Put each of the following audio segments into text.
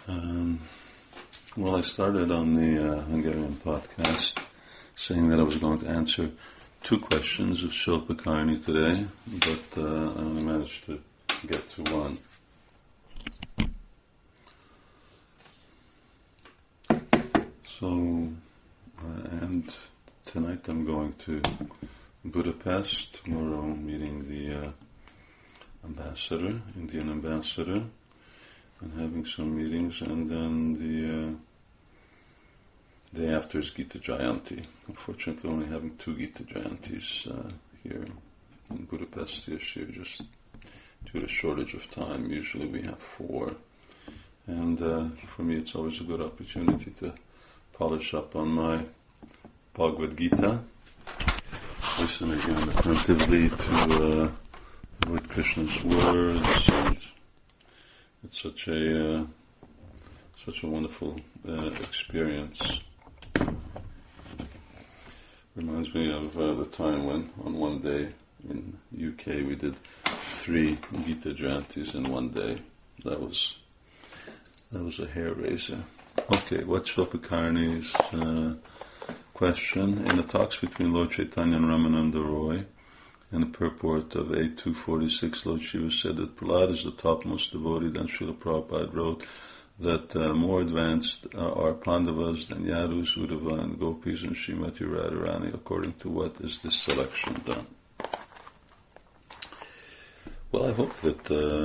Um, well, I started on the Hungarian podcast saying that I was going to answer two questions of Shilpa Karni today, but I only managed to get to one. So, and tonight I'm going to Budapest, tomorrow meeting the ambassador, Indian ambassador, and having some meetings, and then the day after is Gita Jayanti. Unfortunately, only having two Gita Jayantis here in Budapest this year, just due to shortage of time. Usually we have four, and for me it's always a good opportunity to polish up on my Bhagavad Gita, listen again attentively to Lord Krishna's words, and it's such a wonderful experience. Reminds me of the time when on one day in UK we did 3 Gita Jayantis in one day. That was a hair raiser. Okay, what's Shilpa Karni's question? In the talks between Lord Chaitanya and Ramananda Roy, in the purport of A246, Lord Shiva said that Prahlad is the topmost devotee. Then Srila Prabhupada wrote that more advanced are Pandavas than Yadus, Uddhava, and Gopis, and Srimati Radharani. According to what is this selection done? Well, I hope that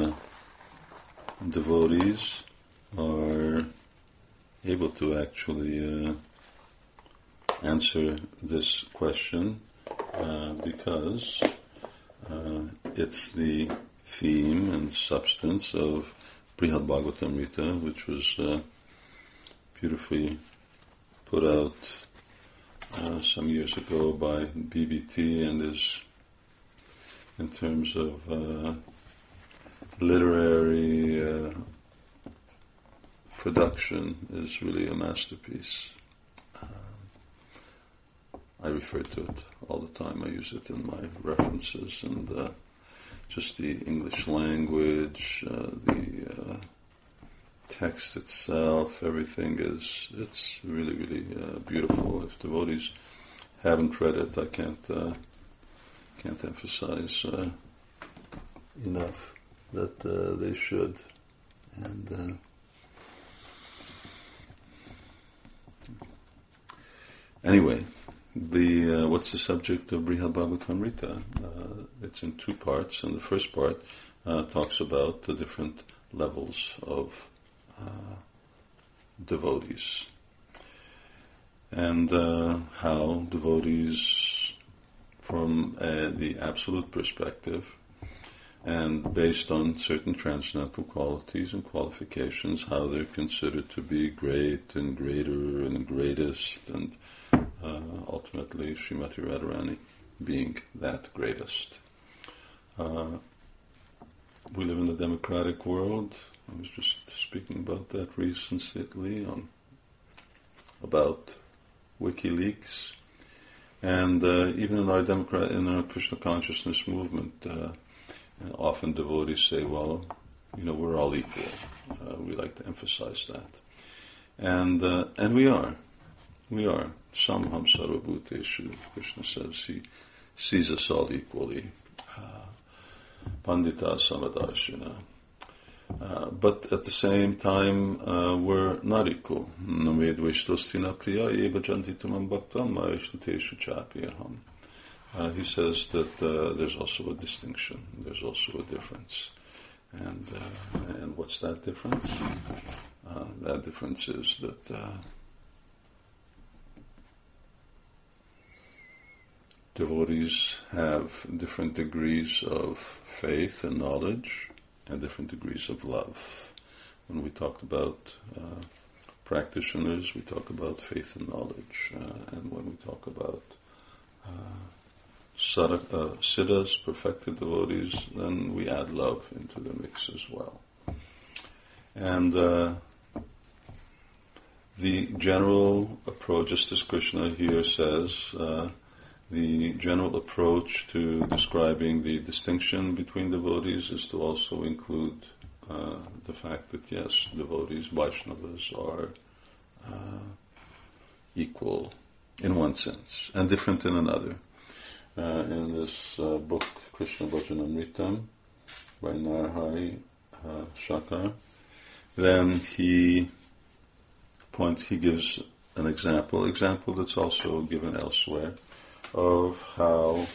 devotees are able to actually answer this question because it's the theme and substance of Brihad Bhagavatamrita, which was beautifully put out some years ago by BBT, and is, in terms of literary production, is really a masterpiece. I refer to it all the time. I use it in my references, and just the English language, the text itself, everything it's really, really beautiful. If devotees haven't read it, I can't emphasize enough that they should. And anyway, what's the subject of Brihad Bhagavatamrita? It's in 2 parts, and the first part talks about the different levels of devotees, and how devotees, from the absolute perspective, and based on certain transcendental qualities and qualifications, how they're considered to be great and greater and greatest, and ultimately Srimati Radharani being that greatest. We live in a democratic world. I was just speaking about that recently about WikiLeaks, and even in our Krishna consciousness movement, often devotees say, "Well, we're all equal." We like to emphasize that, and we are. We are. Samham sarvabhuteshu. Krishna says he sees us all equally. Pandita samadarshina. But at the same time, we're not equal. He says that there's also a distinction. There's also a difference. And what's that difference? That difference is that devotees have different degrees of faith and knowledge and different degrees of love. When we talked about practitioners, we talk about faith and knowledge. And when we talk about siddhas, perfected devotees, then we add love into the mix as well. And the general approach, just as Krishna here says, the general approach to describing the distinction between devotees is to also include the fact that yes, devotees, Vaishnavas, are equal in one sense and different in another. In this book, Krishna Bhajanamritam, by Narahari Shakar, then he gives an example that's also given elsewhere, of how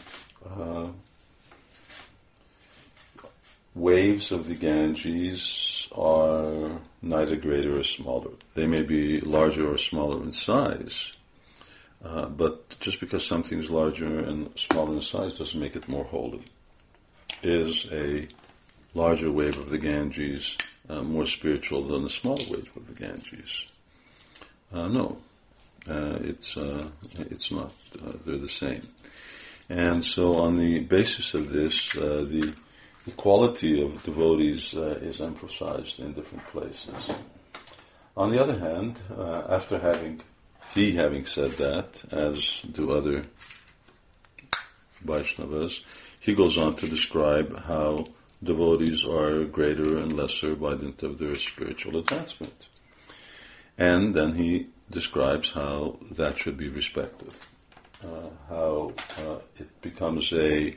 waves of the Ganges are neither greater or smaller. They may be larger or smaller in size, but just because something is larger and smaller in size doesn't make it more holy. Is a larger wave of the Ganges more spiritual than a smaller wave of the Ganges? No, it's not. They're the same. And so on the basis of this, the equality of devotees is emphasized in different places. On the other hand, after having said that, as do other Vaishnavas, he goes on to describe how devotees are greater and lesser by dint of their spiritual advancement. And then he describes how that should be respected, how it becomes an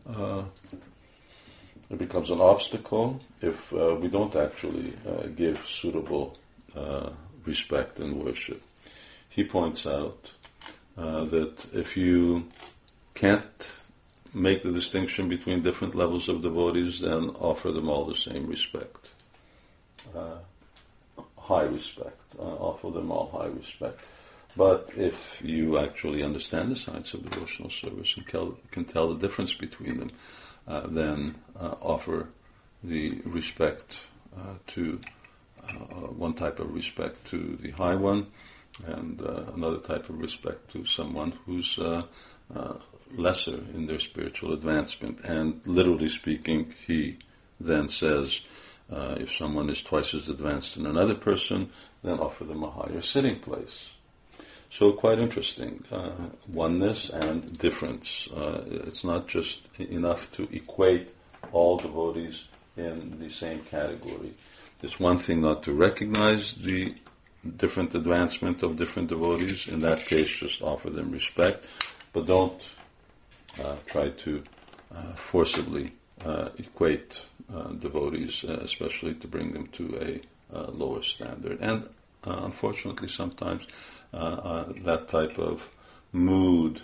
obstacle if we don't actually give suitable respect and worship. He points out that if you can't make the distinction between different levels of devotees, then offer them all the same respect. High respect. Offer them all high respect. But if you actually understand the science of devotional service and can tell the difference between them, then offer the respect to one type of respect to the high one, and another type of respect to someone who's lesser in their spiritual advancement. And literally speaking, he then says, if someone is twice as advanced than another person, then offer them a higher sitting place. So quite interesting, oneness and difference. It's not just enough to equate all devotees in the same category. It's one thing not to recognize the different advancement of different devotees. In that case, just offer them respect, but don't try to forcibly equate devotees, especially to bring them to a lower standard. And unfortunately, sometimes that type of mood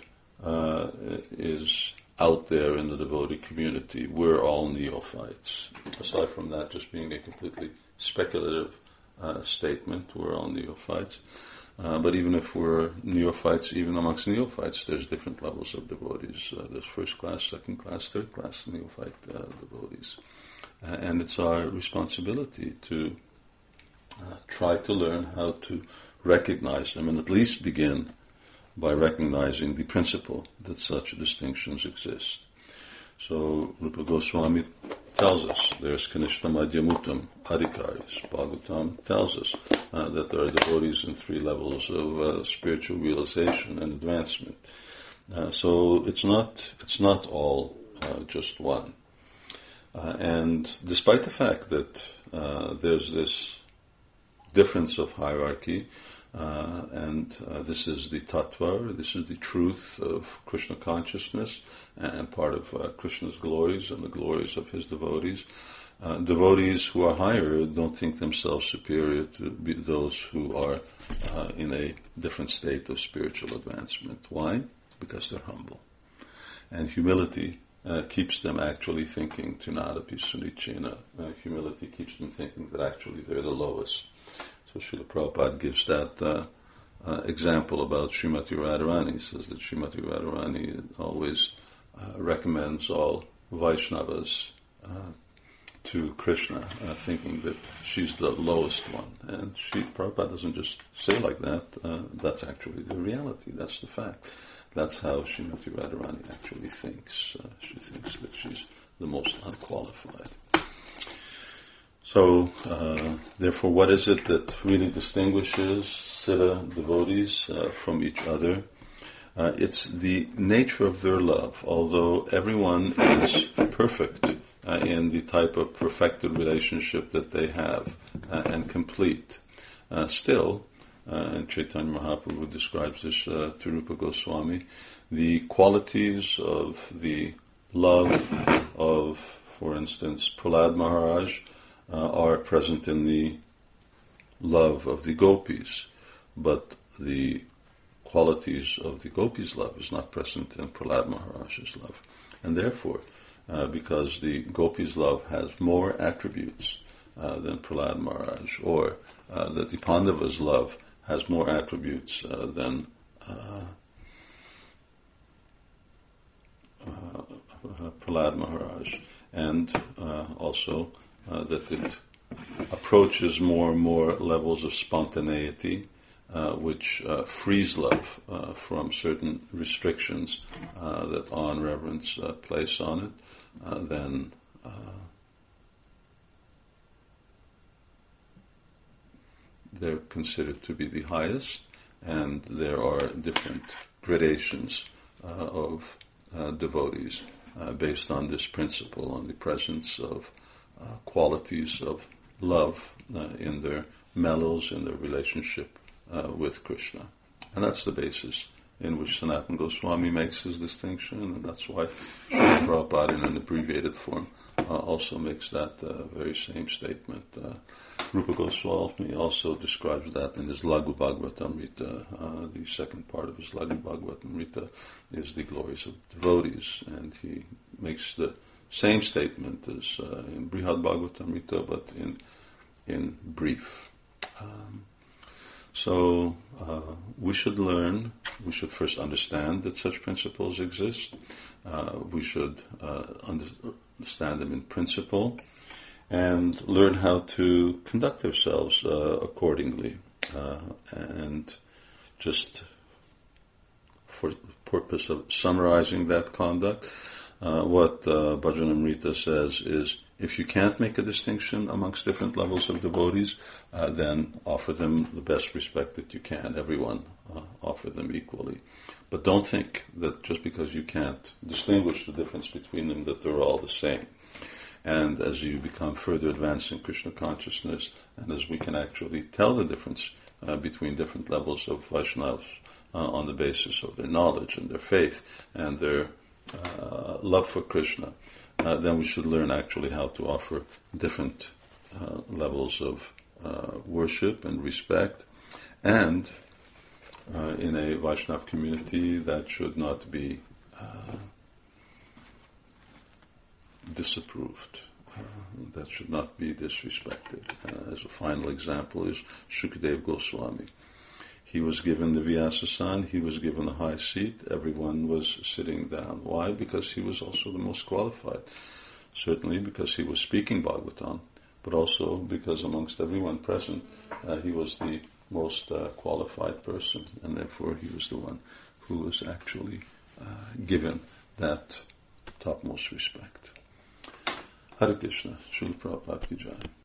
is out there in the devotee community. We're all neophytes. Aside from that just being a completely speculative statement, we're all neophytes. But even if we're neophytes, even amongst neophytes, there's different levels of devotees. There's first class, second class, third class neophyte devotees. And it's our responsibility to try to learn how to recognize them, and at least begin by recognizing the principle that such distinctions exist. So Rupa Goswami tells us there's Kanishta Madhyamutam, Adhikaris. Bhagavatam tells us that there are devotees in three levels of spiritual realization and advancement. So it's not all just one. And despite the fact that there's this difference of hierarchy, and this is the tattva, this is the truth of Krishna consciousness, and part of Krishna's glories and the glories of his devotees. Devotees who are higher don't think themselves superior to those who are in a different state of spiritual advancement. Why? Because they're humble. And humility keeps them actually thinking, Tunadapi Sunichina. Humility keeps them thinking that actually they're the lowest. So Srila Prabhupada gives that example about Srimati Radharani. He says that Srimati Radharani always recommends all Vaishnavas to Krishna, thinking that she's the lowest one. And Prabhupada doesn't just say like that. That's actually the reality. That's the fact. That's how Srimati Radharani actually thinks. She thinks that she's the most unqualified. So, therefore, what is it that really distinguishes Siddha devotees from each other? It's the nature of their love. Although everyone is perfect in the type of perfected relationship that they have and complete. Still, and Chaitanya Mahaprabhu describes this to Rupa Goswami, the qualities of the love of, for instance, Prahlad Maharaj are present in the love of the gopis, but the qualities of the gopis' love is not present in Prahlad Maharaj's love. And therefore, because the gopis' love has more attributes than Prahlad Maharaj, or that the Pandavas' love has more attributes than Prahlad Maharaj, and also that it approaches more and more levels of spontaneity, which frees love from certain restrictions that awe and reverence place on it, then they're considered to be the highest, and there are different gradations of devotees based on this principle, on the presence of qualities of love in their mellows, in their relationship with Krishna. And that's the basis in which Sanatana Goswami makes his distinction, and that's why Srila Prabhupada in an abbreviated form also makes that very same statement. Rupa Goswami also describes that in his Laghu Bhagavatamrita. The second part of his Laghu Bhagavatamrita is the glories of devotees, and he makes the same statement as in Brihad Bhagavatamrita, but in brief. So we should learn, we should first understand that such principles exist. We should understand them in principle and learn how to conduct ourselves accordingly. And just for the purpose of summarizing that conduct, what Bhajanamrita says is, if you can't make a distinction amongst different levels of devotees, then offer them the best respect that you can. Everyone, offer them equally. But don't think that just because you can't distinguish the difference between them, that they're all the same. And as you become further advanced in Krishna consciousness, and as we can actually tell the difference between different levels of Vaishnavas on the basis of their knowledge and their faith and their love for Krishna, then we should learn actually how to offer different levels of worship and respect. And in a Vaishnava community, that should not be disapproved. That should not be disrespected. As a final example is Shukadeva Goswami. He was given the Vyasasana, he was given a high seat, everyone was sitting down. Why? Because he was also the most qualified. Certainly because he was speaking Bhagavatam, but also because amongst everyone present, he was the most qualified person, and therefore he was the one who was actually given that topmost respect. Hare Krishna, Srila Prabhupada Ki Jai.